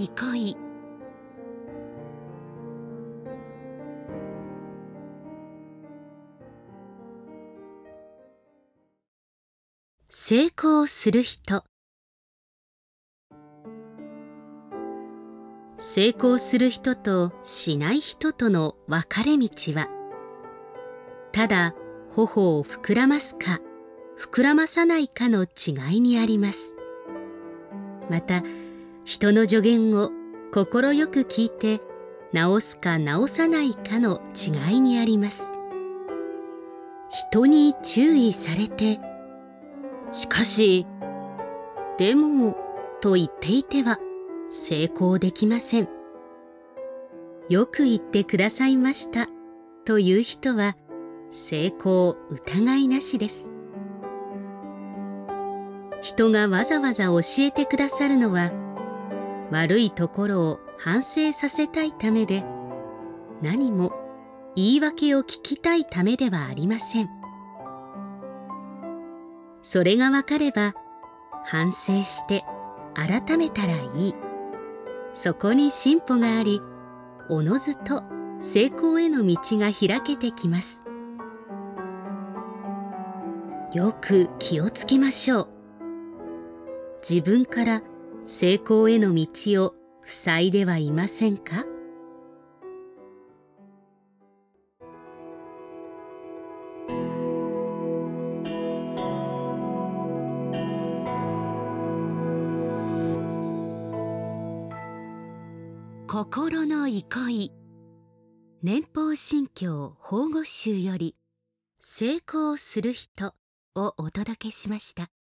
憩い。成功する人。成功する人としない人との分かれ道は、ただ頬を膨らますか膨らまさないかの違いにあります。また、人の助言を心よく聞いて直すか直さないかの違いにあります。人に注意されて、しかし、でもと言っていては成功できません。よく言ってくださいましたという人は成功疑いなしです。人がわざわざ教えてくださるのは、悪いところを反省させたいためで、何も言い訳を聞きたいためではありません。それがわかれば、反省して改めたらいい。そこに進歩があり、おのずと成功への道が開けてきます。よく気をつけましょう。自分から成功への道を塞いではいませんか？心の憩い。年俸信教法語集より成功する人をお届けしました。